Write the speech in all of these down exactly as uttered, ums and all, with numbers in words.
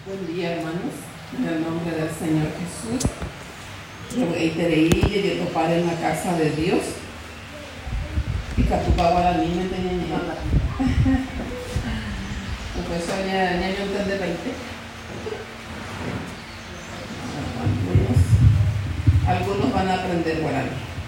Buen día, hermanos, en el nombre del Señor Jesús. Yo reiteré y yo topar en la casa de Dios. Y Catupa Guaraní me tenía ni nada. Pues eso ya ya yo entendí veinte. Algunos, algunos van a aprender guaraní.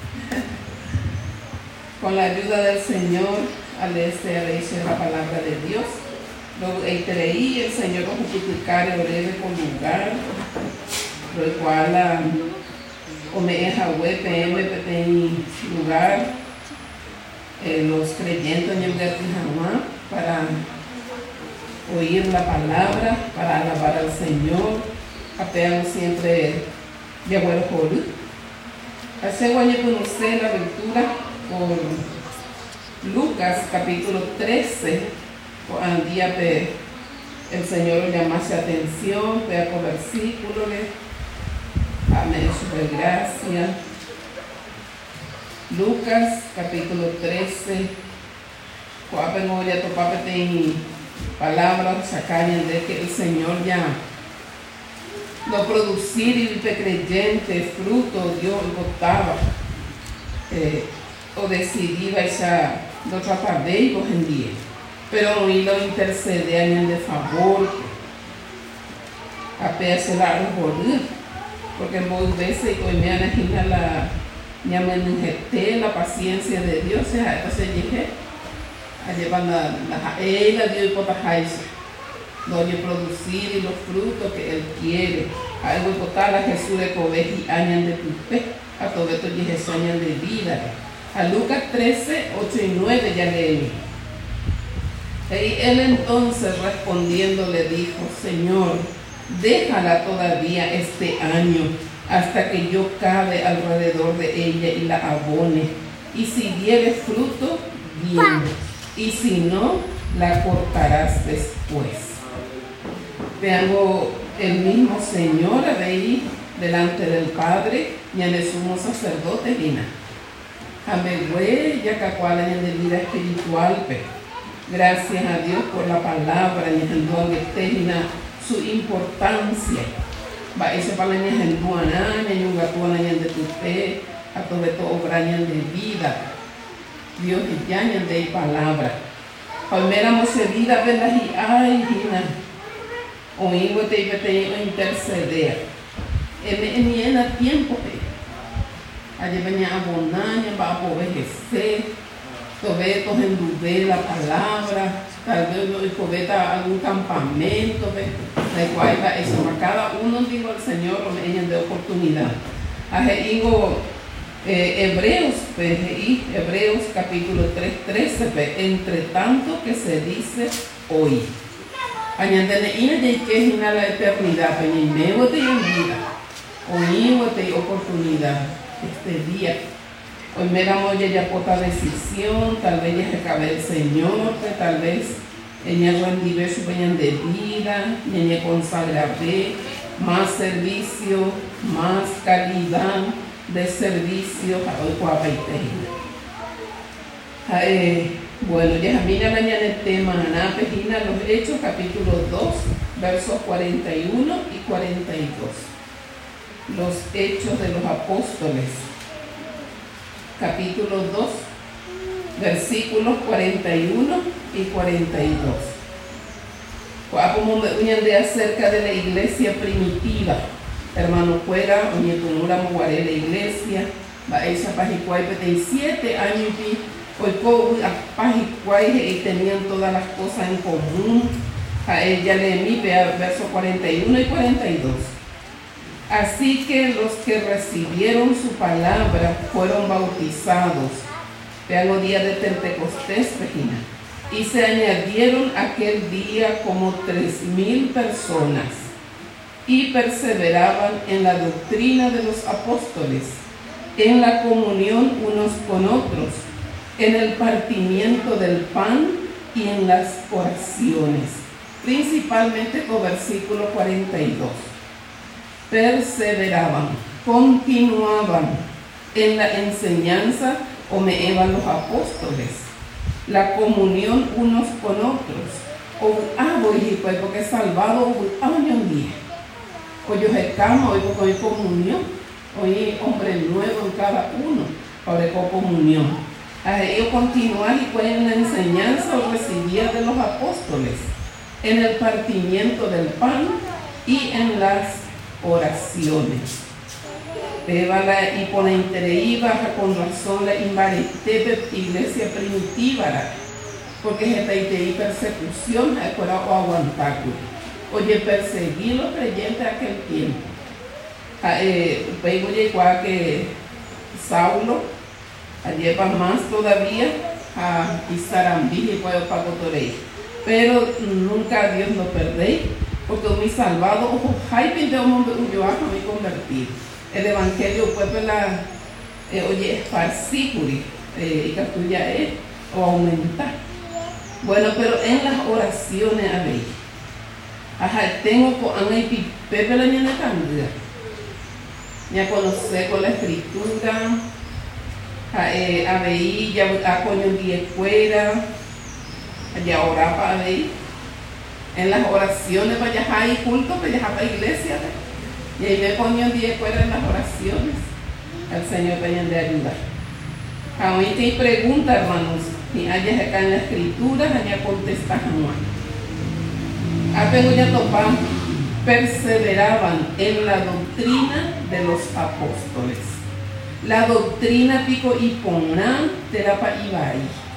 Con la ayuda del Señor, al este a leer la palabra de Dios. Lo entreí, el Señor os multiplicar el breve con lugar, lo cual o me es a web P M en lugar eh, los creyentes en el Jamás para oír la palabra, para alabar al Señor, apeamos siempre de abuelo Jorú. Hace guañe conocer la lectura por Lucas capítulo trece. Al día de el Señor llamase atención, vea por versículos, amén, su gracia. Lucas capítulo trece, cuando voy a topar en palabras sacarían de que el Señor ya no producir y creyente fruto Dios votaba eh, o decidía esa no tratar de ellos en día. Pero hoy lo intercede de favor a pedirse la orgullo, porque muchas veces hoy me imagina la la paciencia de Dios, entonces dije, a llevar la la ella Dios por pajarse, donde producir y los frutos que Él quiere, algo botar a Jesús de cobeji años de tu fe, a todo esto dije años de vida. A Lucas trece, ocho y nueve ya leí. Y él entonces respondiendo le dijo, Señor, déjala todavía este año hasta que yo cabe alrededor de ella y la abone. Y si diere fruto, bien. Y si no, la cortarás después. Veamos el mismo Señor ahí delante del Padre y en el sumo sacerdote vina. Amén, ya que cual en el vida espiritual, pero gracias a Dios por la palabra y el don que tenga su importancia. Va ese para el en duana, en un gatuana de tu fe, a todo esto obrañan de vida. Dios y llaman de palabra. Palmeramos vida de la y ay, hina. Oímos te te interceder. En mi en tiempo allí venía abonaña, va a obedecer. Todavía en la palabra, tal vez cobeta algún campamento, de cual eso, a cada uno digo al Señor me de oportunidad. A digo eh, Hebreos, pues, y Hebreos capítulo tres, trece, entre tanto que se dice hoy. Añádele y de que es la eternidad, pero en medio de vida, oímos de oportunidad este día. Hoy me damos ya poca decisión, tal vez ya recabe el Señor, que tal vez ella rendirá su peña de vida, ella consagraré más servicio, más calidad de servicio a hoy cuapa y eh, bueno, ya mira mañana el tema, Ana Pejina, los Hechos, capítulo dos, versos cuarenta y uno y cuarenta y dos. Los Hechos de los Apóstoles. Capítulo dos, versículos cuarenta y uno y cuarenta y dos. Como me de acerca de la iglesia primitiva, hermano fuera, oye, con una mugaré la iglesia, va esa pajicuay, de siete años y hoy como pajicuay y tenían todas las cosas en común. A ella le mi verso cuarenta y uno y cuarenta y dos. Así que los que recibieron su palabra fueron bautizados, vean los días de Pentecostés, Regina, y se añadieron aquel día como tres mil personas, y perseveraban en la doctrina de los apóstoles, en la comunión unos con otros, en el partimiento del pan y en las oraciones, principalmente con versículo cuarenta y dos. Perseveraban, continuaban en la enseñanza o me evan los apóstoles, la comunión unos con otros, o ah, voy pues porque salvado años Hoy yo recamo, hoy con comunión, hoy hombre nuevo en cada uno, para con comunión. A ellos continuar y pueden la enseñanza o recibir de los apóstoles en el partimiento del pan y en las oraciones. Y por la interés con razón la invarete iglesia primitiva, porque es esta persecución o aguantar. Oye, perseguir los creyentes a aquel tiempo. Luego llegó a que Saulo lleva más todavía a Isarambí y puedo pago torei. Pero nunca Dios lo perdéis, porque mi salvado, ojo, hype de un hombre huyó a mi convertido. El evangelio fue para, eh, oye, esparcir, eh, y que tuya es, o aumentar. Bueno, pero en las oraciones a ver, ajá, tengo con Ana Pepe la niña cambia. Ya conocer con la escritura, a, eh, a ver, ya a coño día fuera, ya orar para ver. En las oraciones para allá hay culto, para allá para iglesia. ¿ve? Y ahí me ponía un día fuera en las oraciones. El Señor vayan de ayudar. Ahorita hay preguntas, hermanos. Y allá acá en la escritura, allá contesta Juan. Apenas ya topan, perseveraban en la doctrina de los apóstoles. La doctrina pico y ponan terapa ibai.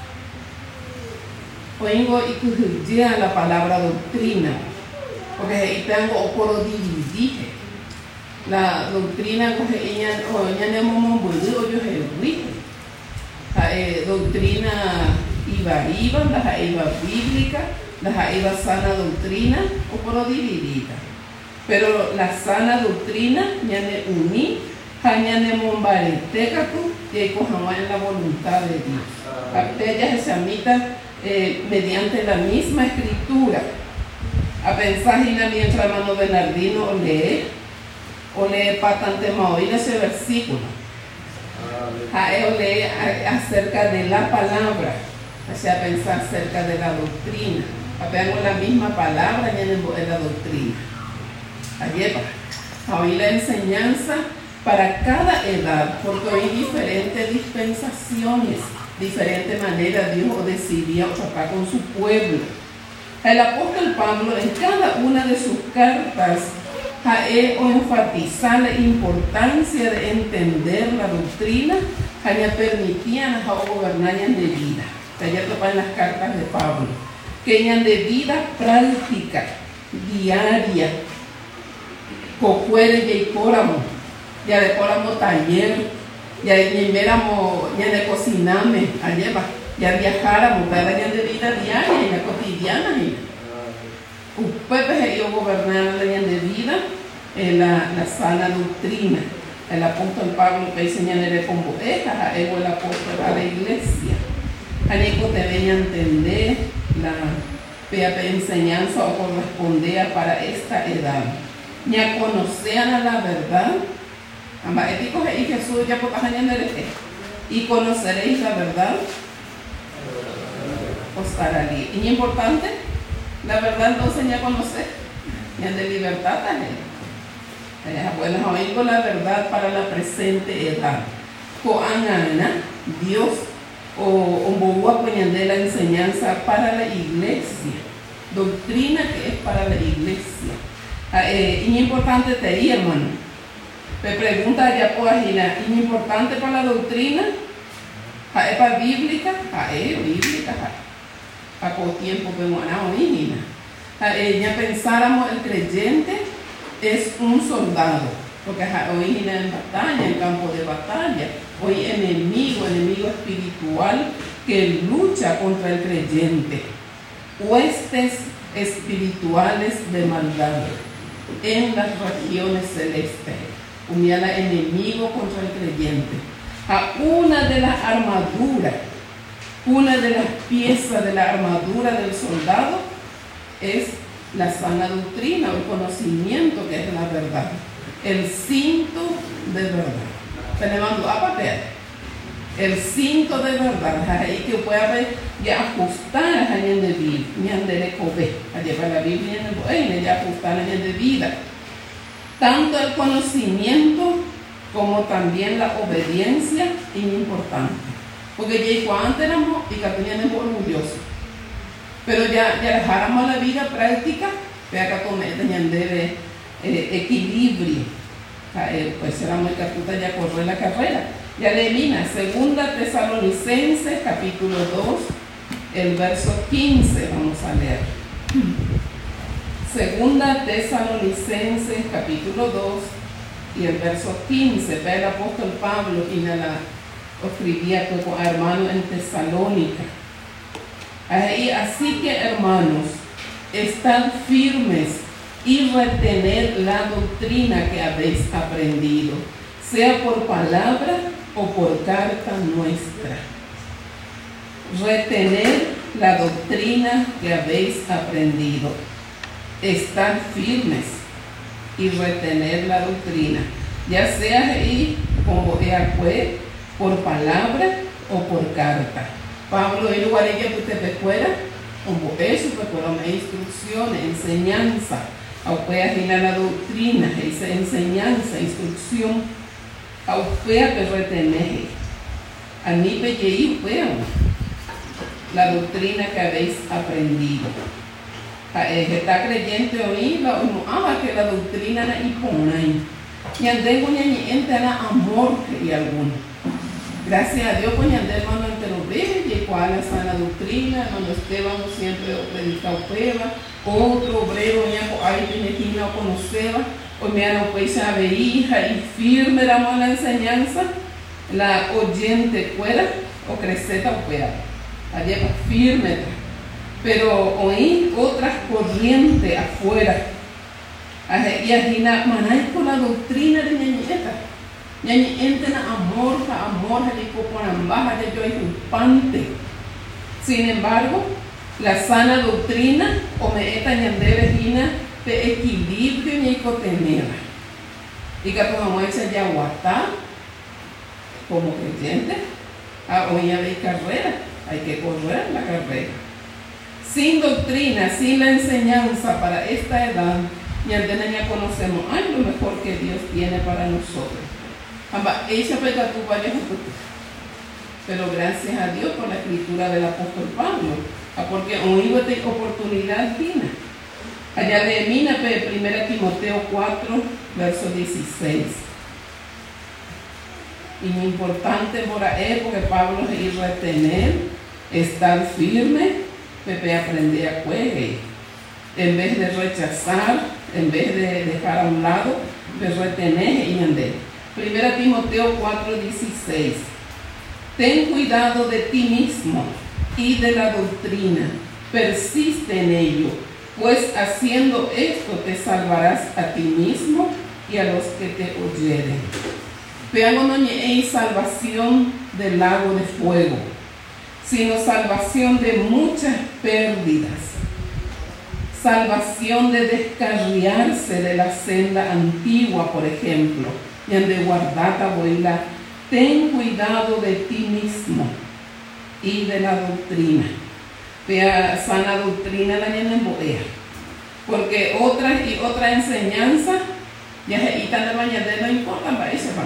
Oigo y cujía la palabra doctrina. Porque ahí tengo oporo dividir. La doctrina coge ella o ella ne momo bulu yo he eh, doctrina iba iba la iba bíblica la iba sana doctrina o por dividida, pero la sana doctrina ya ne uní ya ne mombareteca tú y cojan en la voluntad de Dios. Aquella se amita eh, mediante la misma escritura. A pensar en la mientras hermano Bernardino lee o lee patante maoír ese versículo. A él lee acerca de la palabra, o sea, pensar acerca de la doctrina. Apenas la misma palabra en la doctrina. Allí va. Hoy la enseñanza para cada edad, porque hay diferentes dispensaciones, diferentes maneras Dios decidía tratar con su pueblo. El apóstol Pablo en cada una de sus cartas ha enfatizado la importancia de entender la doctrina que permitían a gobernar de vida. Allá topan las cartas de Pablo. Que de vida práctica, diaria, cocuere y córamo, ya de córamo taller, ya de méramo, ya de cociname, allá va, ya viajáramos, ya de vida diaria, ya cotidiana. Ustedes ellos gobernaron la ley de vida en la, la sana doctrina. El apóstol Pablo que enseñaré con bodejas, a él el apóstol a la iglesia. A Nico te venía a entender la enseñanza o correspondía para esta edad. Ni a conocer a la verdad. Ambas éticos y Jesús ya por y conoceréis la verdad. Os hará libre. Y importante. La verdad entonces ya conocer, ya de libertad también. Bueno, oigo la verdad para la presente edad. Coanana, Dios, o un de la enseñanza para la iglesia. Doctrina que es para la iglesia. Eh, y importante te diría, hermano. Me pregunta ya por ahí, ¿es importante para la doctrina? ¿Es para bíblica? ¿Es bíblica? A poco tiempo vemos a la origina. Ya pensáramos el creyente es un soldado, porque hoy en batalla, en campo de batalla, hoy enemigo, enemigo espiritual que lucha contra el creyente. Huestes espirituales de maldad en las regiones celestes. Unía enemigo contra el creyente. A una de las armaduras. Una de las piezas de la armadura del soldado es la sana doctrina o el conocimiento que es la verdad. El cinto de verdad. Se le mandó a papel. El cinto de verdad. Ahí que puede haber ya ajustar a en de vida. Ni en de cobe. A llevar la Biblia en el ya ajustar a en de vida. Tanto el conocimiento como también la obediencia es importante. Porque ya antes éramos y que teníamos orgullosos. Pero ya, ya dejáramos la vida práctica, vea que tenían de eh, equilibrio. Eh, pues era muy catuta ya correr la carrera. Ya elimina, segunda Tesalonicenses, capítulo dos, el verso quince, vamos a leer. Segunda Tesalonicenses, capítulo dos, y el verso quince, ve el apóstol Pablo y la escribía con hermanos en Tesalónica. Ahí, así que hermanos, estad firmes y retener la doctrina que habéis aprendido, sea por palabra o por carta nuestra. Retener la doctrina que habéis aprendido. Estar firmes y retener la doctrina, ya sea ahí como fue por palabra o por carta. Pablo y lugar ella que usted fuera como eso, pues por una instrucción, enseñanza, a usted la doctrina, esa enseñanza, instrucción, a usted que retener, a mí pequeí la doctrina que habéis aprendido. Que está creyente hoy, la ama que la doctrina na iponay. Y ande con ñente na amor y alguno. Gracias a Dios, con ñande hermano entero ve, y cuál es la doctrina, hermano Esteban siempre predicado prueba, otro obrero ñaco ay que no conoceba, o me han pues a hija y firme damos la enseñanza, la oyente fuera o creceta o fuera. Allá firme. Pero oí otras corrientes afuera. Y allí manáis con la doctrina de ñañeta. Ñañeta na amor, amor, allí con ambaja, ya yo hay un pante. Sin embargo, la sana doctrina, o me eta ñande vegina, de equilibrio ni cotenera. Y que como esa ya guatá, como creyente, a hoy ya de carrera, hay que correr la carrera. Sin doctrina, sin la enseñanza para esta edad, y antes ya conocemos ay, lo mejor que Dios tiene para nosotros. Pero gracias a Dios por la escritura del apóstol Pablo, porque hoy esta oportunidad tiene. Allá de mina, primera Timoteo cuatro, verso dieciséis. Y lo importante por ahí, porque Pablo es ir retener, estar firme, Pepe aprender a juegue, en vez de rechazar, en vez de dejar a un lado, de retener y andar. Primera Timoteo cuatro, dieciséis. Ten cuidado de ti mismo y de la doctrina, persiste en ello, pues haciendo esto te salvarás a ti mismo y a los que te oyeren. Veamos, no hay salvación del lago de fuego, sino salvación de muchas pérdidas, salvación de descarriarse de la senda antigua, por ejemplo, y de guardar abuela. Ten cuidado de ti mismo y de la doctrina. Vea, sana doctrina la niña en boea, porque otras y otra enseñanza ya y tan de mañana no importa para eso,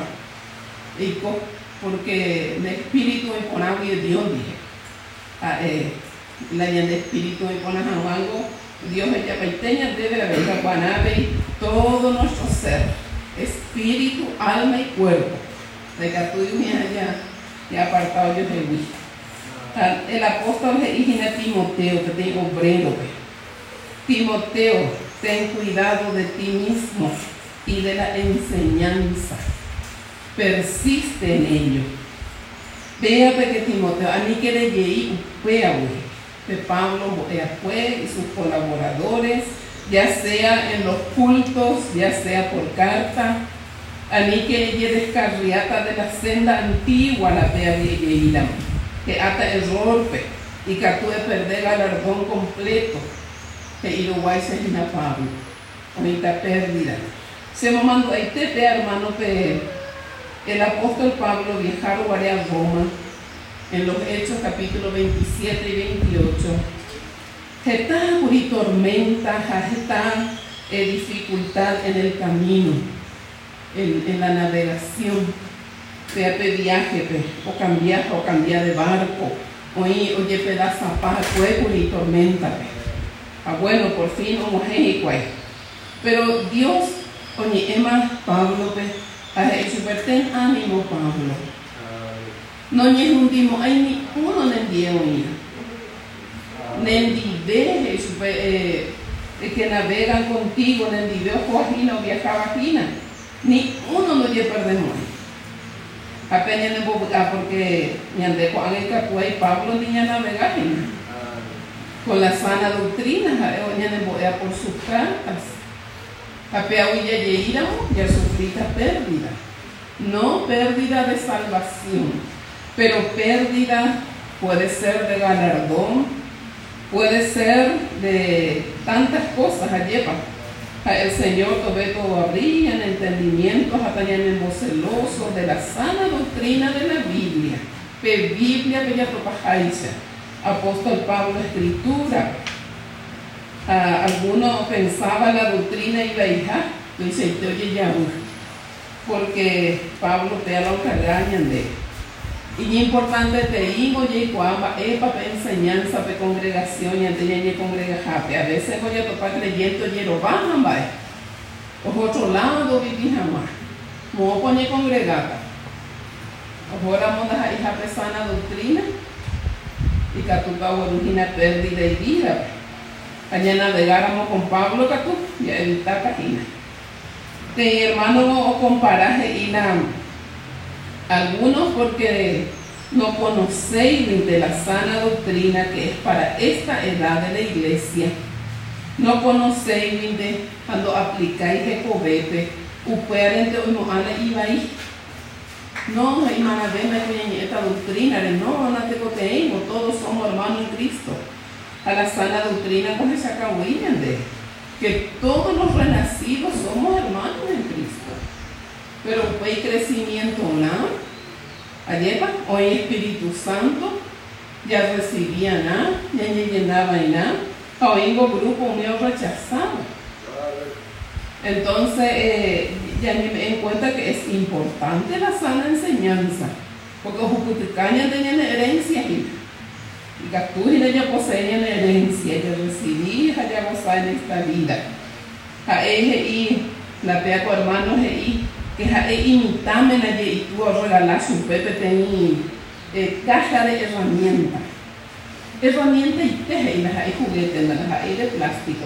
porque el espíritu es con agua y Dios dije. Ah, eh, la niña de espíritu es con aguango, Dios es ya peiteña debe haber guanabe todo nuestro ser, espíritu, alma y cuerpo. De que tú ya, ya apartado yo de mí. El apóstol le dice a Timoteo, que tengo obrero. Timoteo, ten cuidado de ti mismo y de la enseñanza. Persiste en ello. Vea que Timoteo, a mí que le llegué, vea, de Pablo fue y sus colaboradores, ya sea en los cultos, ya sea por carta. A mí que ella descarriata de la senda antigua la vea de ella, que hasta el golpe y que tú de perder el galardón completo, que Uruguay se llena Pablo, ahorita pérdida. Se me mandó ahí te ve, hermano, que el apóstol Pablo viajaron a Roma en los Hechos capítulo veintisiete y veintiocho. Está por tormenta, está eh, dificultad en el camino, en, en la navegación, sea pe viaje, pe, o cambiar, o cambiar de barco, o oye pedazo paja, fuego y tormenta, pe. Ah, bueno, por fin, como México, pero Dios, oye, Emma, Pablo, pe, a Jesús, ten ánimo, Pablo. No es un dimo, hay ni uno en el día hoy. Nendive Jesús, eh, que navegan contigo, nendive Joaquina o viajabajina. Ni uno no lleva perdemos. Apenas en Bogotá, porque ni ande Juan el Capuay, Pablo ni ya navegaban. Con la sana doctrina, ya por sus cartas. Apenas ya llegaron, ya sufrita pérdida. No pérdida de salvación. Pero pérdida puede ser de galardón, puede ser de tantas cosas. Allá el Señor todo abría en entendimiento, hasta en el celoso de la sana doctrina de la Biblia. Pe Biblia bella propajaisa. Apóstol Pablo escritura. Uh, algunos pensaban la doctrina iba a hija, dice oye ya, porque Pablo te ha lo cargañan de y es importante te digo, y cuando es para enseñanza, para congregación, y antes ya congregación, a veces voy a topar creyendo, y lo bajan, va. O otro lado, viví jamás. No pone congregata. Ahora vamos a hija pesana doctrina, y que tu pavo origina pérdida y vida. Allá navegáramos con Pablo, que tú, y evitar página. Te hermano, o comparaje y la. Algunos porque no conocéis de la sana doctrina que es para esta edad de la iglesia. No conocéis de cuando aplicáis el cobete, upueren de uno ana iba ahí. No, hermana, ven esta doctrina, no, no te coteímos, todos somos hermanos en Cristo. A la sana doctrina con esa cahuillan de que todos los renacidos somos hermanos en Cristo. Pero hay crecimiento, ¿no? Ayer hoy Espíritu Santo ya recibía nada, ya llenaba y nada. Hoy un grupo mío rechazado. Entonces eh, ya me di cuenta que es importante la sana enseñanza, porque los jucuticañas tenían herencia y Gatújina ya poseían herencia, ya recibí, ya gozar en esta vida. A ella y la pea con hermanos y que ja imitame na y tú regalas un pepe tení eh, caja de herramientas. Herramienta y teje y las hay juguetes, las hay de plástico.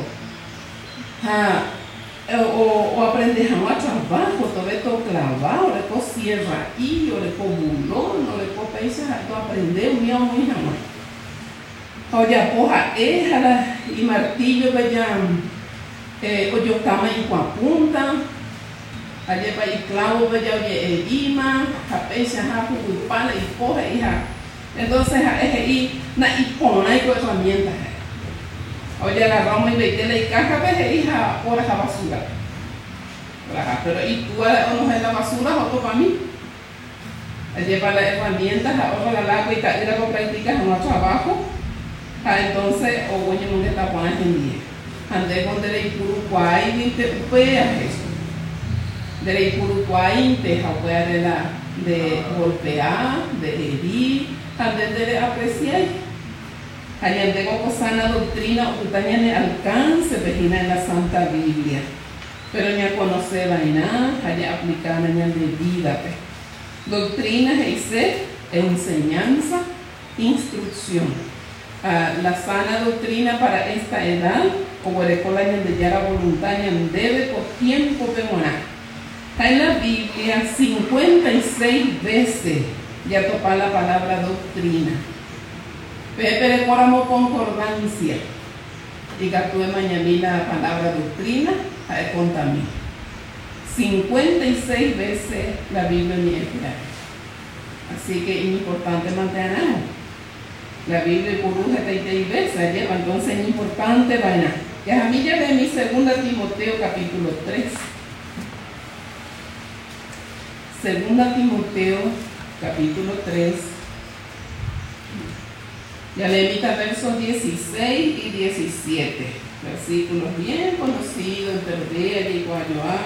Ja, o, o aprendes a más trabajo, todo esto clavado, o le co sierra y o le co bulón, o le co países, tú aprendes un día muy jamás. O ya poja éjala y martillo vayan, eh, o yo cama y punta. Allá para el clavo, vaya oye, edima, japecha, japu, pala y poja, hija. Entonces, es y na y pona y con herramientas. Oye, agarramos y veitela y caja, ve, hija, por esa basura. Pero y tú, o no es la basura, o para mí. Allá para las herramientas, ahora la agua y tal, y la practicas en nuestro trabajo. Entonces, o oye, no le está poniendo en día. Ande con el puro guay, y te upea eso. De la Ipurucuay, de Jaguar de la de golpear, de herir, también de apreciar. Allá tengo sana doctrina, o que también alcance, vecina en la Santa Biblia. Pero ya conocer vaina, allá aplicar en el de vida. Doctrina es enseñanza, instrucción. Uh, la sana doctrina para esta edad, o el escuela de ya la voluntad, debe por tiempo pemonar. En la Biblia cincuenta y seis veces ya topa la palabra doctrina. Pepe le coramos concordancia. Y que tú de mañana la palabra doctrina, a contamina. cincuenta y seis veces la Biblia en hebrea. Así que es importante mantenernos. La Biblia por un setenta y seis veces, lleva, entonces es importante vaina. Ya a mí ya ve mi segunda Timoteo capítulo tres. Segunda Timoteo, capítulo tres. Ya le evita versos dieciséis y diecisiete. Versículos bien conocidos, Perdea y Guayuá.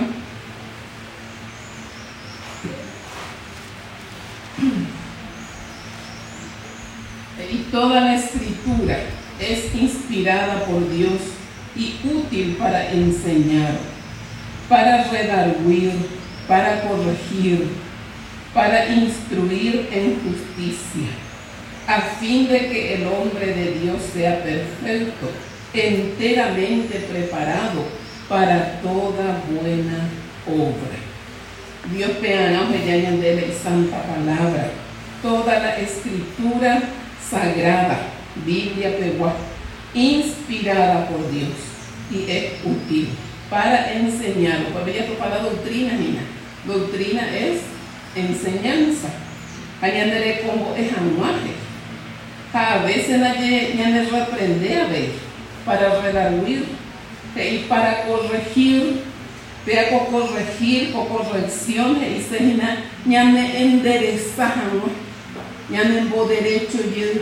Y toda la escritura es inspirada por Dios y útil para enseñar, para redarguir, para corregir, para instruir en justicia, a fin de que el hombre de Dios sea perfecto, enteramente preparado para toda buena obra. Dios peana de la santa palabra, toda la escritura sagrada, Biblia peguá, inspirada por Dios y es útil para enseñar, para doctrina, Nina. Doctrina es enseñanza. Añadiré como es anuaje. A veces nadie reprende a ver para redarguir y para corregir, vea con corregir, con correcciones y se ñane enderezar, ñane en derecho y el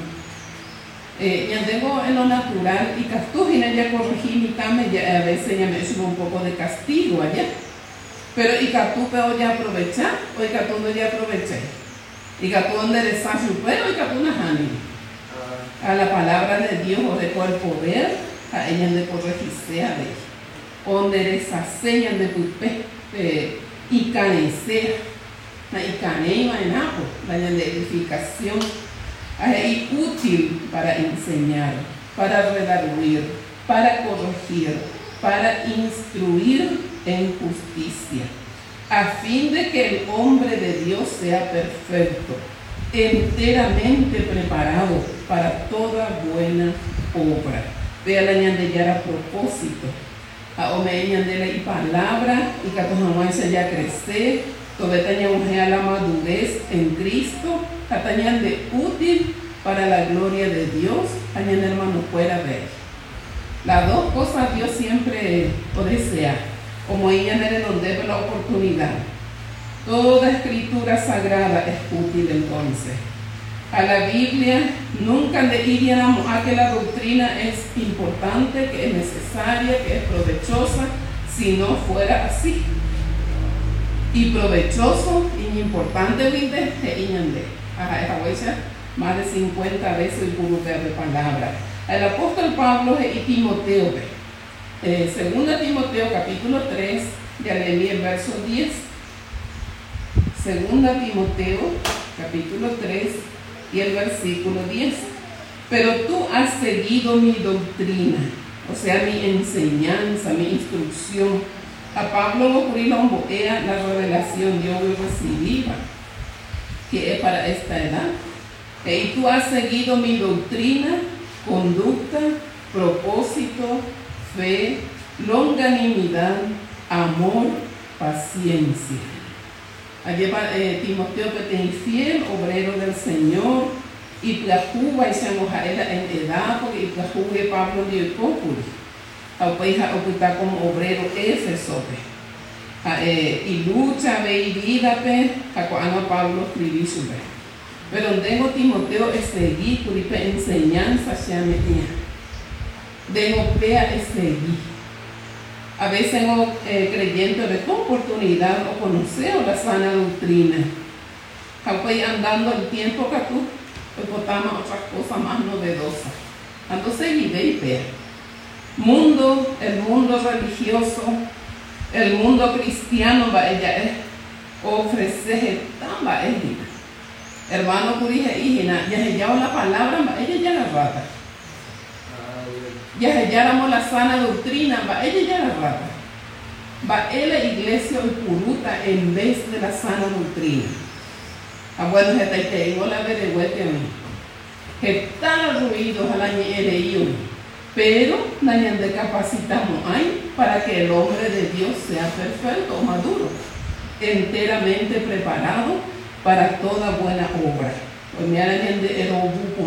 eh, ya tengo en lo natural y castujina ya corregí mi cama, ya a veces ya me subo un poco de castigo allá. Pero y catú pero ya aprovechar, o y catú no ya aproveché. Y catú enderezar su pero y catú no jani. A la palabra de Dios o de cual poder, a ella de corregirse a ver. O enderezarse ya de pupe, y canecer, y caneima en apo, la de edificación. Es útil para enseñar, para redarguir, para corregir, para instruir en justicia, a fin de que el hombre de Dios sea perfecto, enteramente preparado para toda buena obra. Vea la ñandeyara a propósito, a ome ñandela y palabra, y que tu ya crecer. Todavía a la madurez en Cristo, atañan de útil para la gloria de Dios, añan hermano pueda ver. Las dos cosas Dios siempre o desea, como ella nos debe la oportunidad. Toda escritura sagrada es útil entonces. A la Biblia nunca le diríamos a que la doctrina es importante, que es necesaria, que es provechosa, si no fuera así. Y provechoso y importante vinde e iñande. Ajá, esa huella más de cincuenta veces el puro de palabra. El apóstol Pablo y Timoteo, eh, segunda Timoteo capítulo tres, ya leí el verso diez. Segunda Timoteo capítulo tres y el versículo diez. Pero tú has seguido mi doctrina, o sea, mi enseñanza, mi instrucción. A Pablo lo ocurrió era la revelación Dios lo recibía, que es para esta edad. Y tú has seguido mi doctrina, conducta, propósito, fe, longanimidad, amor, paciencia. Allí eh, Timoteo que te infiel, obrero del Señor, y plajuba y se enojará en edad, porque y plajuba Pablo dio el cópuli. A ocultar como obrero Éfeso, eh, y lucha, ve y vida, a cuando Pablo escribí su ve. Pero tengo Timoteo es seguir, curipe enseñanza se ha metido. De no vea es seguir. A veces no eh, creyendo de oportunidad o conocer la sana doctrina. Aunque andando el tiempo que tú, pues botamos otras cosas más novedosas. Ando seguir y ver. Mundo, el mundo religioso, el mundo cristiano, va ella es ofrecer tan va ella. Hermano, que dije, hija, ya se llama la palabra, va ella ya la rata. Ya se llama la sana doctrina, va ella ya la rata. Va él la iglesia y puruta en vez de la sana doctrina. Ah, bueno, se te tengo la de vuelta a mí. Que tan ruido a la ñe pero nadie de capacitamos hay para que el hombre de Dios sea perfecto o maduro, enteramente preparado para toda buena obra. Pues mira, la gente era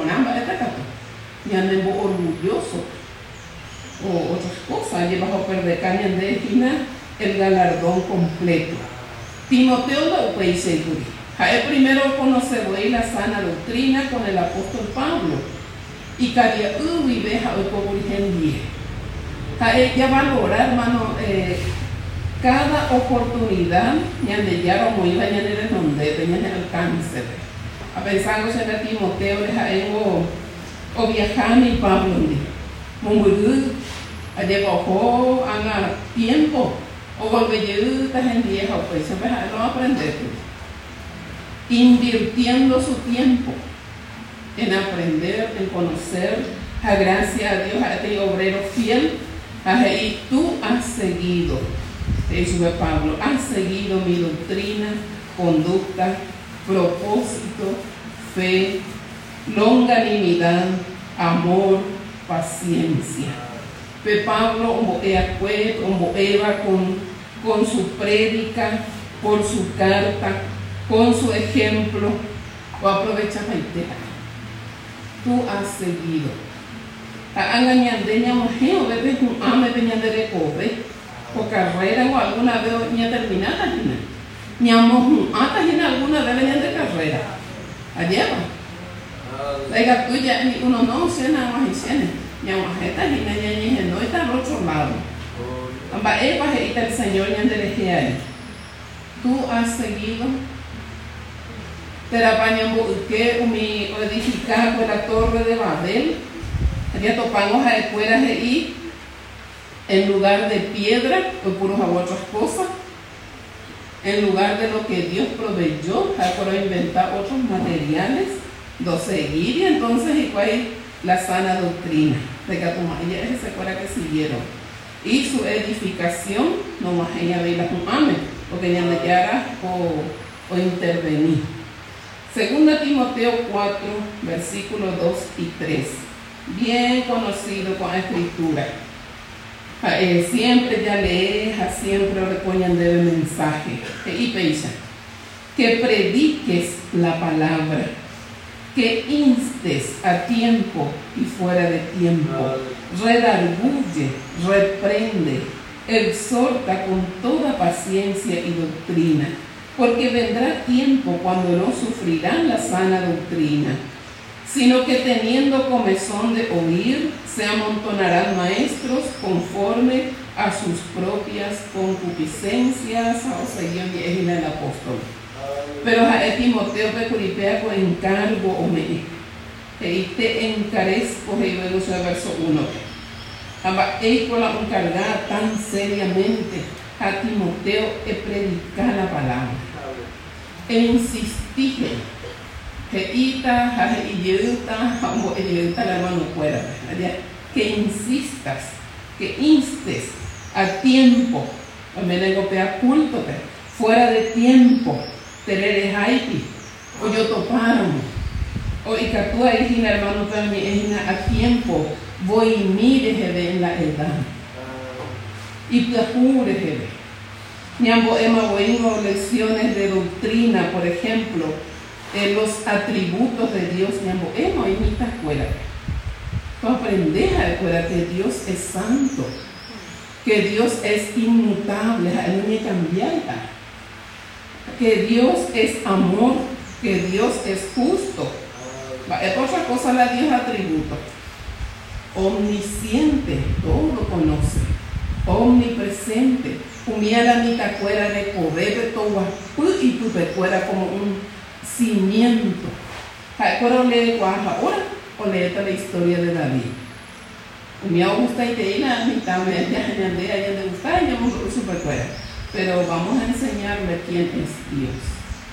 orgulloso o otras cosas, lleva a perder caña de esquina el galardón completo. Timoteo lo puede seguir. El primero conoce la sana doctrina con el apóstol Pablo. Y cada uno vive a otro origen. a ella valorar, hermano, eh, cada oportunidad, ñande ya como iba ñande de donde tenía el alcance. A pensar que se Timoteo les hago o viajar ni Pablo ni. Mumuru, a llevar a tiempo, o volver a en vieja, pues se no aprender. Invirtiendo su tiempo en aprender, en conocer, a gracias a Dios, a este obrero fiel, y tú has seguido, eso es Pablo, has seguido mi doctrina, conducta, propósito, fe, longanimidad, amor, paciencia. Pero Pablo Eva con, con su prédica, por su carta, con su ejemplo, o aprovecha para tú has seguido. A engañandeña mujer, o bebé, un ame peñande de cobre, o carrera, o alguna vez ni terminada, ni ñamos un ata, ni alguna vez venían de carrera. Allá va. La tuya, ni uno no, se nada más y cene. Ñamajeta, ni ña ña no está al otro lado. Amba, epa, está el Señor, ñande de ahí. Tú has seguido. Terapañambo que mi edificar con la torre de Babel, allá topamos a escuelas de ir en lugar de piedra, o puros a otras cosas, en lugar de lo que Dios proveyó, para inventar otros materiales, do seguir, y entonces y cuál es la sana doctrina de que tu ella es esa escuela que siguieron, y su edificación, no más ella veía un amén, porque ya me llegara o, o intervenir. Segunda Timoteo cuatro, versículos dos y tres, bien conocido con la escritura. Eh, siempre ya lees, siempre le ponen de mensaje. Y pensa, que prediques la palabra, que instes a tiempo y fuera de tiempo, redarguye, reprende, exhorta con toda paciencia y doctrina. Porque vendrá tiempo cuando no sufrirán la sana doctrina, sino que teniendo comezón de oír, se amontonarán maestros conforme a sus propias concupiscencias, o seguido en el apóstol. Pero a Timoteo pecuripea con encargo o me, y te encarezco, y luego el verso uno. Amba, y con la encargada tan seriamente a Timoteo e predicar la palabra, e insistir que ita, y yeuta, o yeuta la mano fuera, que insistas, que instes a tiempo, también el golpea culto, fuera de tiempo, tener haiti, o yo topáramos, o y que tú ahí, hermano, a tiempo, voy y mire en la edad. Y plajure, Ñambo Emma Boino, lecciones de doctrina, por ejemplo, eh, los atributos de Dios, Ñambo Emma, y mi escuela. Tú aprendes a escuela que Dios es santo, que Dios es inmutable, no hay que cambiarla, que Dios es amor, que Dios es justo. Es otra cosa la Dios atributo. Omnisciente, todo conoce. Omnipresente, humiera mi tacuera de cober toda y tu pecuera como un cimiento. ¿Cuál lee cuaja ahora o lee la historia de David? Me gusta y te ina mi también ya añade allá de gustar y yo super cuera. Pero vamos a enseñarle quién es Dios.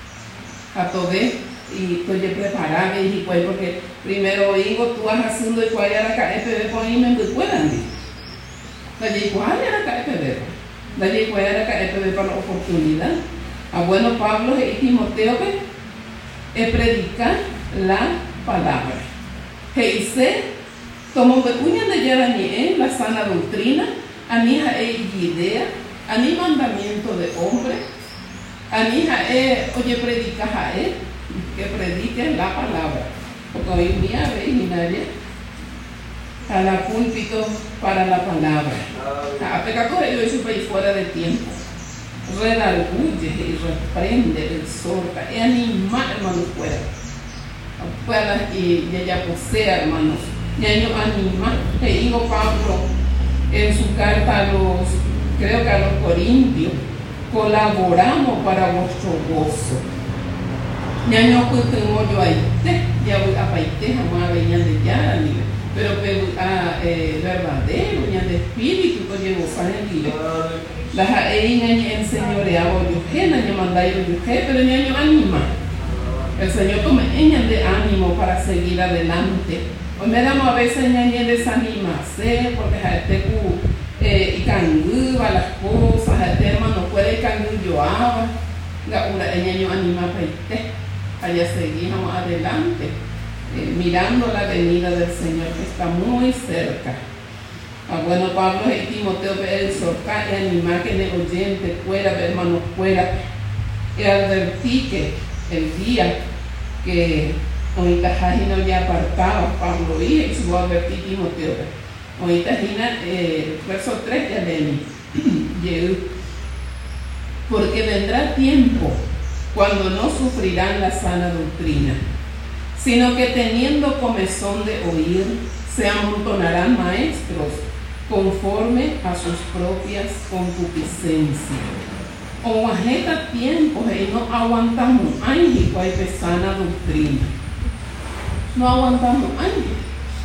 A todo y estoy preparada y pues porque primero digo tú vas haciendo y cuál era la F B con ahí me recuerdan. Dallí cuál era la F B, dallí cuál era la F B para la oportunidad. A bueno Pablo y Timoteo que es predicar la palabra. Que hice tomó de uña de llevar ni en la sana doctrina, anija e idea, ani mandamiento de hombre, anija e oye predica a él, que predique la palabra. Porque hoy día veis y nadie a la púlpito para la palabra. A pecado yo hice para ir fuera de tiempo. Redarguye y reprende, exhorta, y anima, hermanos, fuera. Para que ella posea, hermanos. Y yo anima, que digo Pablo, en su carta a los, creo que a los Corintios, colaboramos para vuestro gozo. Ñaño pues tengo yo ahí, ya voy a paite, jamás venían de ya, pero a verdadero, ña de espíritu, pues llevo en dile. Las ahí ñaño enseñoreaba yo que ñaño mandaba yo que, pero ñaño anima. El Señor tome ña de ánimo para seguir adelante. Hoy me damos a veces ñaño desanimarse, porque a este cu y canguba las cosas, a este hermano puede cangu yo haga, la una ñaño anima paite. Allá seguimos adelante, eh, mirando la venida del Señor que está muy cerca. Ah, bueno, Pablo y Timoteo el sorcar y animar que el oyente fuera, hermanos, fuera, y advertí que el día que ahorita Jajina ya apartaba, Pablo y su advertí Timoteo. Ahorita Jajina, eh, verso tres ya leí, porque vendrá tiempo cuando no sufrirán la sana doctrina, sino que teniendo comezón de oír, se amontonarán maestros conforme a sus propias concupiscencias. O majeta tiempo y no aguantamos años cual sana doctrina. No aguantamos años.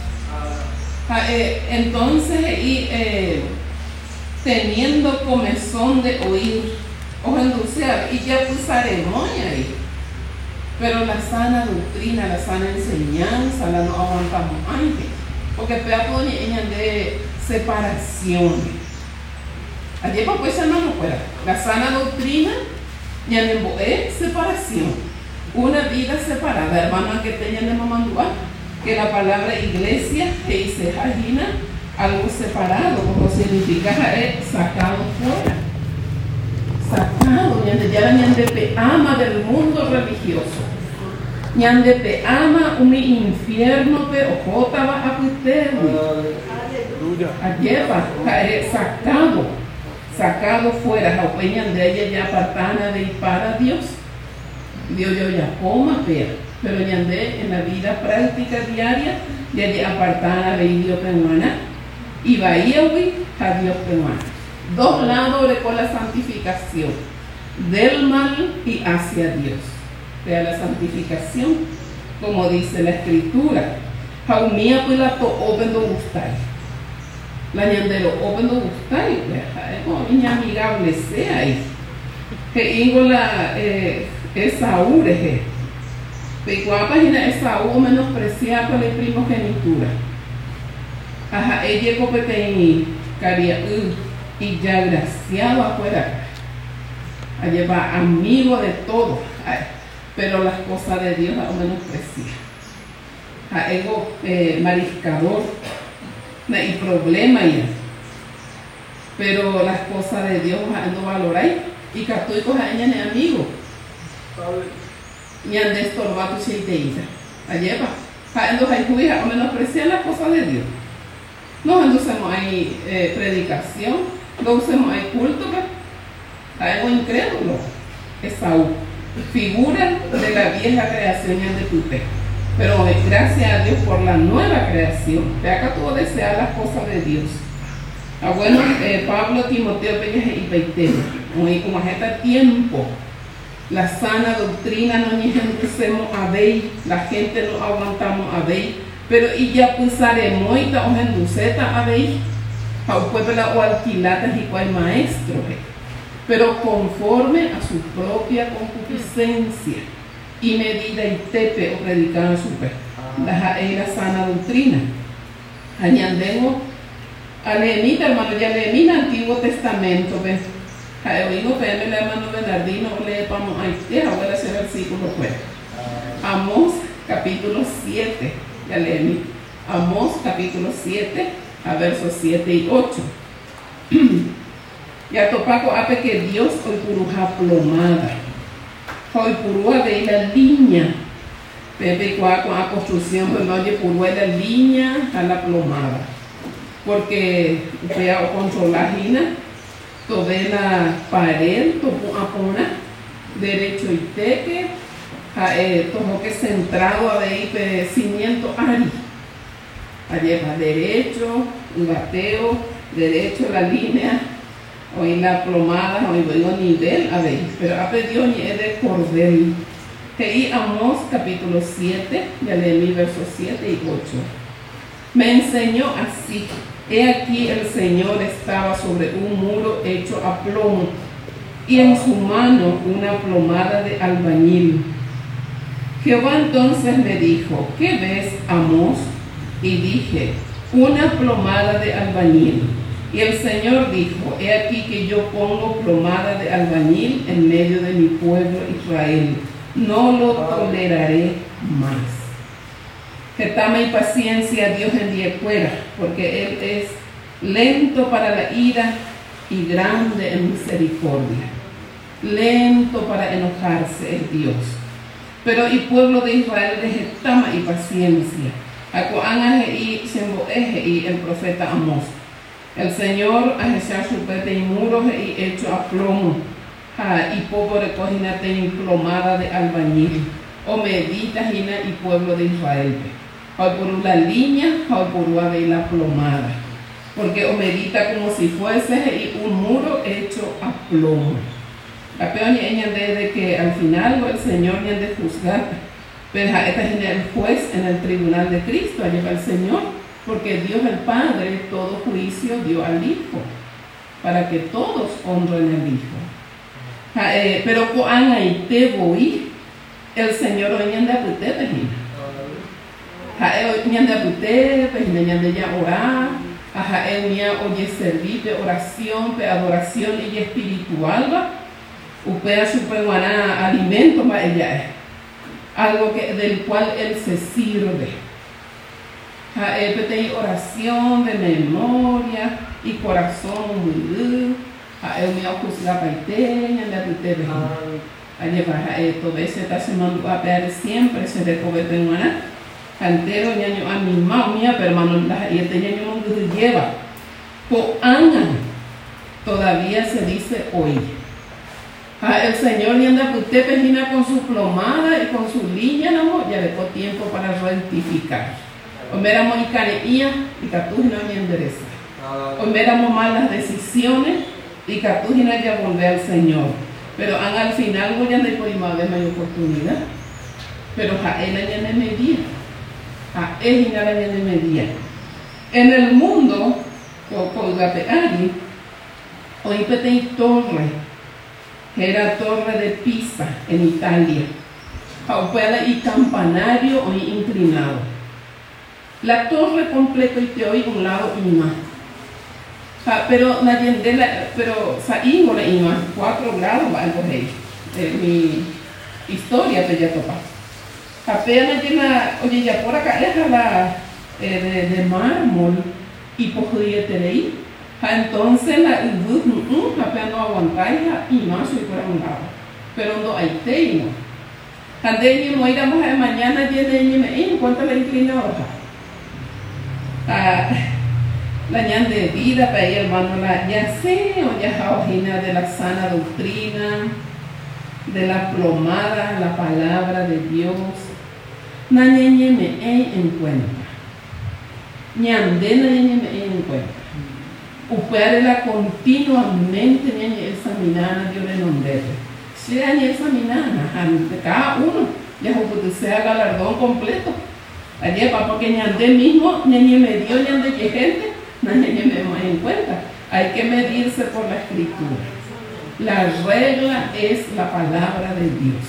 Ah, eh, entonces, y, eh, teniendo comezón de oír, o endulcear, y ya pues ceremonia ahí. Pero la sana doctrina, la sana enseñanza, la no aguantamos antes. Porque peato niña de separación. Allí pues ya no lo fuera. La sana doctrina, ya es separación. Una vida separada, hermana que tenía de mamandúa, que la palabra iglesia, que dice jajina, algo separado, como significa es sacado fuera. Sacado, ñande, ya ñande te ama del mundo religioso. Ñande te ama un infierno, pero jota va a usted. Lleva, sacado, sacado fuera. La opinión de ella ya apartana de para Dios. Dios yo ya coma, pero, pero ñande en la vida práctica diaria, ya ya apartana de Dios peruana. Y va a ir a Dios peruana. Dos lados de con la santificación, del mal y hacia Dios. Vea la santificación, como dice la escritura. Jaumía pues la to open do gustai. La ñandero open do gustai, como niña amigable sea ahí. Que ingo la eh, Esaú de Pe guapa hina Esaú menospreciada por la primogenitura. Ajá, ella llegó pequeñi, caria y ya graciado afuera, allá va amigo de todo, pero las cosas de Dios a menosprecia. A ego eh, mariscador y problema ya, pero las cosas de Dios no valoráis y catuicos a ella ni amigo, y han de estorbar tu cheiteíta. Allá va, a entonces hay juicio a menospreciar las cosas de Dios. No, entonces hay eh, predicación. No usemos hay culto, hay algo incrédulo. Esaú, figura de la vieja creación de Tupe. Pero gracias a Dios por la nueva creación. De acá tuvo desear las cosas de Dios. Ah, bueno, eh, Pablo, Timoteo, Peñas y Peitero. Como este tiempo, la sana doctrina no ni enducemos a ver, la gente no aguantamos a ver, pero y ya pusaremos y ta o enduceta a ver. O alquilatas y cual maestro, pero conforme a su propia concupiscencia y medida y tepe o predicando su fe. La, la sana doctrina. Añademos a leemita, hermano, ya leemí el Antiguo Testamento, ¿ves? A oído, peme la hermano Bernardino, le vamos a este, ahora ese versículo fue. Amós, capítulo siete, ya leemí. Amós, capítulo siete. A versos siete y ocho. Ya topaco ape que Dios hoy puruja plomada. Hoy purúa de la línea. Pepe con la construcción, pues no oye purúa de la línea a la plomada. Porque vea o controlagina, toda la pared, topo apona, derecho y teque, todo que centrado a de cimiento ari. Allá va derecho, un bateo, derecho la línea, hoy la plomada, hoy voy a nivel, a ver, pero a pedido ni es de cordel. Que y Amós capítulo siete, ya leí versos siete y ocho. Me enseñó así: he aquí el Señor estaba sobre un muro hecho a plomo, y en su mano una plomada de albañil. Jehová entonces me dijo: ¿qué ves, Amós? Y dije: una plomada de albañil. Y el Señor dijo: he aquí que yo pongo plomada de albañil en medio de mi pueblo Israel. No lo toleraré más. Que tame y paciencia Dios en día fuera, porque Él es lento para la ira y grande en misericordia. Lento para enojarse es Dios. Pero y pueblo de Israel deje tama y paciencia. Acuán y sembo eje y el profeta Amós. El Señor a echar su pete y muros y hecho a plomo. Ha, y pobre cojina ten plomada de albañil. O medita jina y pueblo de Israel. Hoy por la línea, hoy por la plomada. Porque o medita como si fuese y un muro hecho a plomo. La peor de que al final el Señor ni de juzgar. Pero esta es el juez en el tribunal de Cristo, allá va el Señor. Porque Dios el Padre todo juicio dio al Hijo. Para que todos honren al Hijo. Ha, eh, pero cuando ahí te voy, el Señor hoy anda a usted, pejina. Ha, hoy anda a usted, pejina, anda ya orar. Ajá, él me oye servir de oración, de adoración y espiritual, va. Upea superguana alimento para ella, algo que, del cual él se sirve. Ha, él pete oración de memoria y corazón muy. Él me juzga paiteña, la pute ve. Allá va, esto veces está semando a ver siempre se recobete en una. Cantero ñaño a mi mamá, pero hermano, la y este ñaño no lleva. Po ana, todavía se dice hoy. El Señor y anda que usted pejina con su plomada y con su línea, no, ya dejó tiempo para rectificar. O éramos y careía y catújina me endereza. O éramos malas decisiones y catújina ya volver al Señor. Pero al final voy a andar por más de mayor oportunidad. Pero a él ya no me medía. A él ya no me medía. En el mundo, con Gapeari, hoy pete torre. Era torre de Pisa en Italia. Paupuela y campanario hoy inclinado. La torre completa y te oí un lado y más. Ah, pero nadie de la, pero saímos la ima, cuatro grados va algo de eh, mi historia te ya topa. Apenas llena, oye ya por acá es la eh, de, de mármol y podría tener. Entonces la uh, apenas no aguantáis y más soy por un lado. Pero no hay teino. Ande ni moiramos de mañana tiene ni me en cuanto la inclinadora. Ah, la ñan de vida para ella hermano la ya sé o ya ojina de la sana doctrina, de la plomada, la palabra de Dios. Na ñeñe me en cuenta. Ñan de na ñeñe me en cuenta. Upearla continuamente ñeñe examinar Dios le nombre. Si ñeñe examinar, ante cada uno, ya que sea galardón completo. Ayer papá que ñande mismo ñeñe me dio ñande que gente, na ñeñe me en cuenta. Hay que medirse por la escritura. La regla es la palabra de Dios.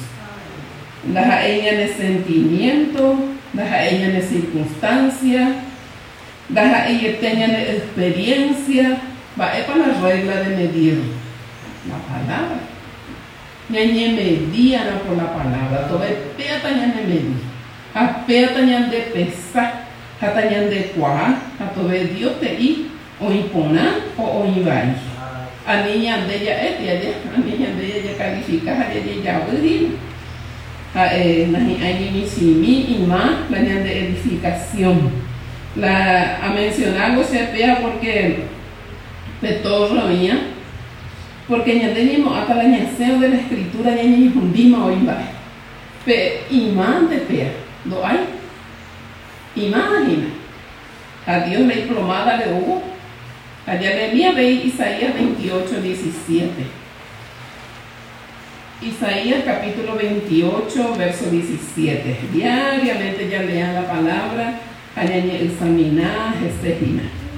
La ella de sentimiento, la ella de circunstancia, la ella tenga de experiencia, va es para la regla de medir la palabra. Ñañe medía por la palabra, todo es peta ñañe medir, a peta ñañe de pesar, a ñañe de cuajar, a todo Dios te i o imponar o o ibai. A niña de ella es ella, a niña de ella califica, a ella ya abrir. A ni simi y más la ñan de edificación. La a mencionar algo se vea porque de todo lo mía, porque ñan de mismo hasta la ñaseo de la escritura ya ni hundima o ibai. Pe imán de pea, ¿lo hay? Imagina. A Dios le diplomada le hubo. Allá leía Isaías veintiocho, diecisiete. Isaías capítulo veintiocho, verso diecisiete. Diariamente ya lean la palabra, allá examinar, examinar.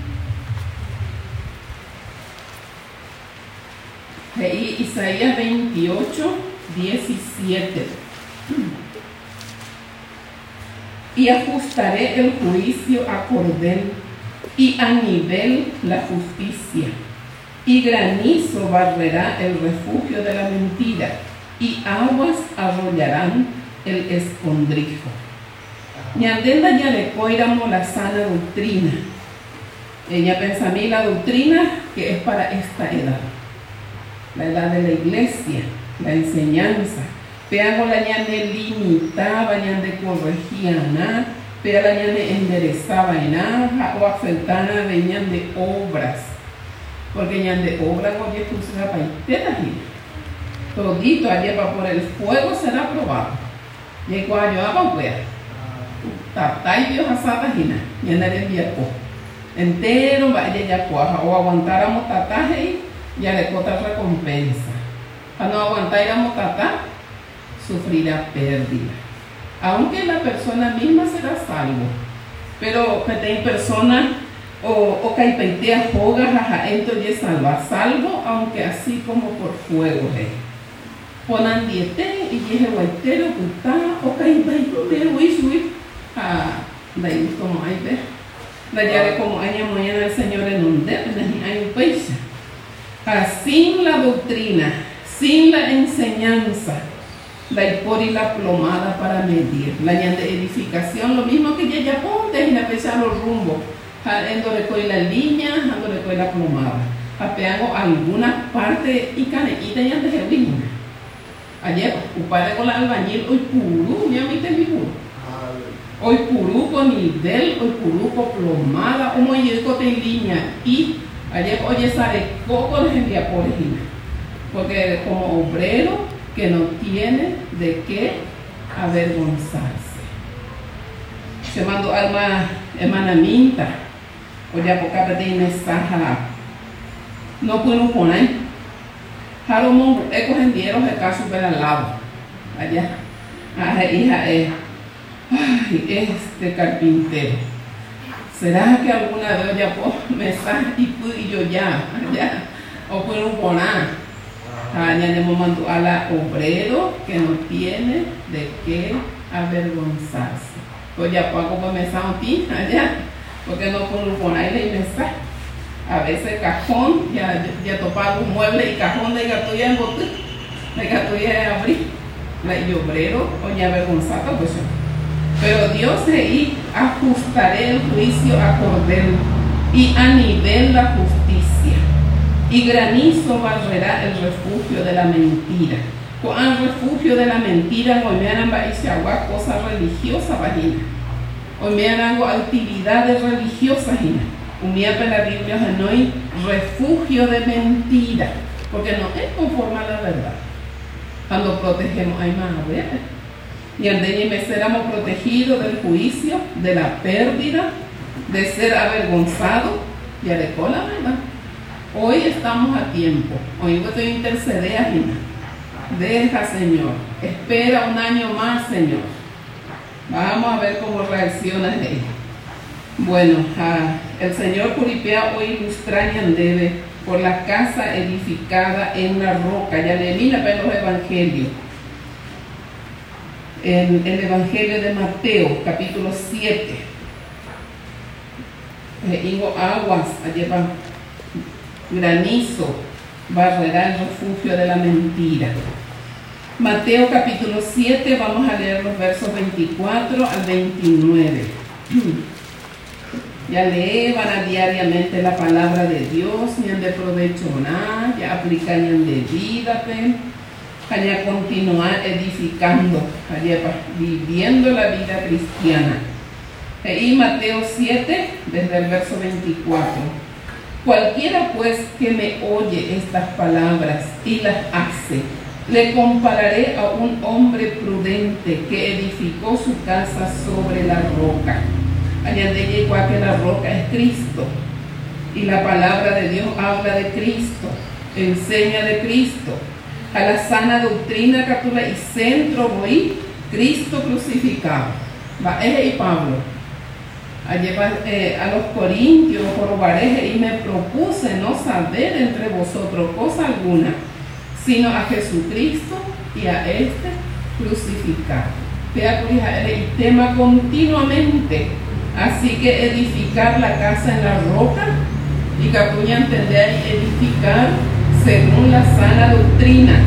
Isaías veintiocho, diecisiete. Y ajustaré el juicio a cordel, y a nivel la justicia, y granizo barrerá el refugio de la mentira, y aguas arrollarán el escondrijo. Ñandenda ya le coiramos la sana doctrina. Ella pensa a mí la doctrina que es para esta edad, la edad de la iglesia, la enseñanza. Peago la ñande limitaba, ñande corregía nada, pero la ñande enderezaba en nada, o afectana venían de obras. Porque ñande obras, oye, tú será para itera, todito allá para por el fuego será probado. Y cuando yo hago, pues, tatay Dios asada, jina, ñande le enviaco. Entero, vaya ya cuaja, o aguantáramos tataje, ya le cota recompensa. Para no aguantáramos tatá, sufrirá pérdida. Aunque la persona misma será salvo, pero que hay personas o, o que peitea joga, jaja, entonces salva, salvo, aunque así como por fuego, eh. Ponan diete y dije guaitero, puta, o que hay peitea, wishui, ah, de ahí como hay ver, la llave como hay mañana el Señor en un dedo, hay un peixe. Ah, sin la doctrina, sin la enseñanza, la por y la plomada para medir, la de edificación, lo mismo que ya ya ponte y la pesa los rumbos, ando recoy la línea, ando recoy la plomada, apeago alguna parte y canequita ya de jardín. Ayer, upare con la albañil, hoy purú, ya viste mi purú. Hoy purú con nivel, hoy purú con plomada, o muy cote en línea, y ayer oye sale coco de gente por ejemplo, porque como obrero que no tiene de qué avergonzarse. Se mandó alma hermana minta, o ya poca de mensaje, no puedo poner. Jaro mongo, eco gendieros el caso para al lado, allá, a hija es, ay, este carpintero. ¿Será que alguna vez ya puedo mensaje y yo ya, allá, o puedo poner? Allá le mandó a la obrero que no tiene de qué avergonzarse. Pues ya pago por mensaje aquí, allá, porque no puedo ponerle el mensaje. A veces cajón, ya, ya topaba un mueble y cajón de gatuya en botín, de gatuya en abrir. Y obrero, o ya avergonzado, pues yo. Pero Dios ahí ajustaré el juicio a cordel y a nivel la justicia. Y granizo barrerá el refugio de la mentira. Con el refugio de la mentira, hoy me harán agua cosas religiosas, vagina. Hoy me harán actividades religiosas, vagina. Un día para la Biblia no hay refugio de mentira, porque no es conforme a la verdad. Cuando protegemos, hay más a ver. Y al me seremos protegidos del juicio, de la pérdida, de ser avergonzado y adecuado la verdad. Hoy estamos a tiempo. Hoy yo estoy intercediendo. Deja, Señor. Espera un año más, Señor. Vamos a ver cómo reacciona él. Bueno, uh, el Señor Curipea hoy ilustrañan debe por la casa edificada en la roca. Ya le mira para los evangelios. En el Evangelio de Mateo, capítulo siete. Ingo aguas, lleva granizo, barrerá el refugio de la mentira. Mateo capítulo siete, vamos a leer los versos veinticuatro al veintinueve. Ya levan diariamente la palabra de Dios, ni han de provecho nada, ya aplican de vida, allá continuar edificando, allá viviendo la vida cristiana. Y Mateo siete, desde el verso veinticuatro. Cualquiera pues que me oye estas palabras y las hace, le compararé a un hombre prudente que edificó su casa sobre la roca. Allá de llegó a que la roca es Cristo. Y la palabra de Dios habla de Cristo, enseña de Cristo. A la sana doctrina captura y centro voy Cristo crucificado. Va y Pablo. A llevar eh, a los corintios por vareje y me propuse no saber entre vosotros cosa alguna, sino a Jesucristo y a este crucificado. Vea el tema continuamente. Así que edificar la casa en la roca y capuña entender y edificar según la sana doctrina.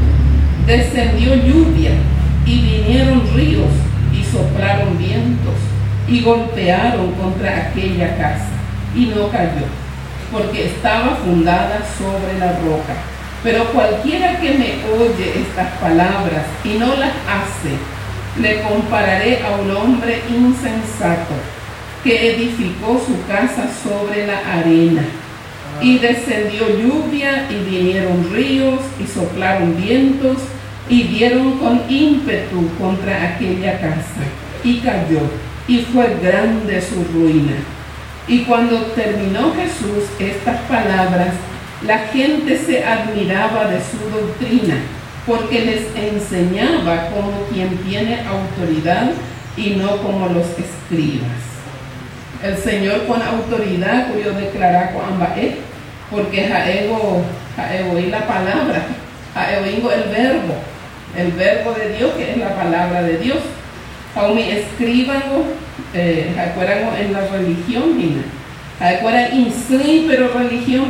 Descendió lluvia y vinieron ríos y soplaron vientos y golpearon contra aquella casa y no cayó, porque estaba fundada sobre la roca. Pero cualquiera que me oye estas palabras y no las hace, le compararé a un hombre insensato que edificó su casa sobre la arena. Y descendió lluvia y vinieron ríos y soplaron vientos y dieron con ímpetu contra aquella casa y cayó, y fue grande su ruina. Y cuando terminó Jesús estas palabras, la gente se admiraba de su doctrina, porque les enseñaba como quien tiene autoridad y no como los escribas. El Señor con autoridad cuyo declara con es, porque jaego, jaego y la palabra, jaego el verbo, el verbo de Dios que es la palabra de Dios. Aún me escriban, eh, recuerdan en la religión, mira, recuerdan insí pero religión,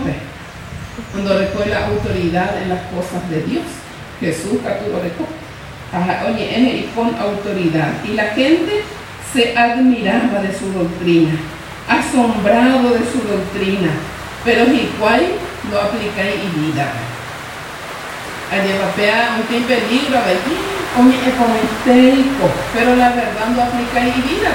cuando recuerda autoridad en las cosas de Dios. Jesús capturó de todo. Oye, es con autoridad. Y la gente se admiraba de su doctrina, asombrado de su doctrina, pero igual lo aplicáis y vida. Allí papea un tiempo peligro, aquí, oye, es como histérico, pero la verdad lo aplicáis y vida.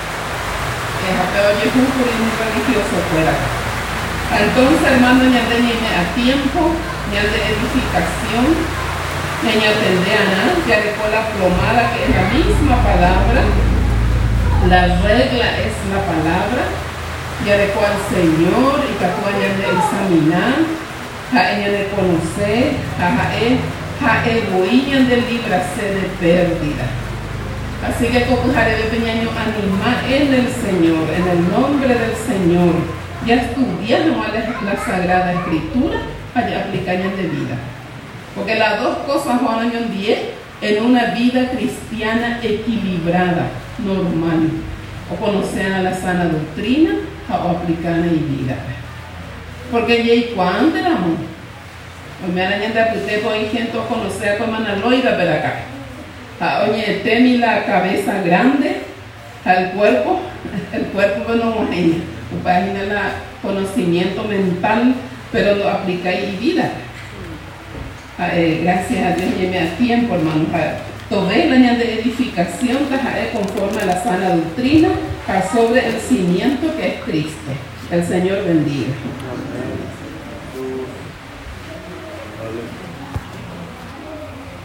Es oye, es un religioso fuera. Entonces, hermano, ya tenía a tiempo, ya de edificación, ya tendré a nada, ya de la plomada, que es la misma palabra. La regla es la palabra, ya de cual Señor y capuña de examinar, ja ella de conocer, ja e, ja egoían de librarse de pérdida. Así que como jare de peñaño anima en el Señor, en el nombre del Señor, ya estudiando la, la Sagrada Escritura, para aplicar de vida. Porque las dos cosas van a diez en una vida cristiana equilibrada, normal, o conocer a la sana doctrina o aplicar en vida. Porque ya cuando era amor, o me han añadido que usted puede gente conocer como analoida para acá. Oye, temi la cabeza grande, al cuerpo, el cuerpo no homogéneo, o para el conocimiento mental, pero lo aplica en vida. Eh, gracias a Dios lleve a tiempo, hermano. Tomé la de edificación conforme a la sana doctrina sobre el cimiento que es Cristo. El Señor bendiga.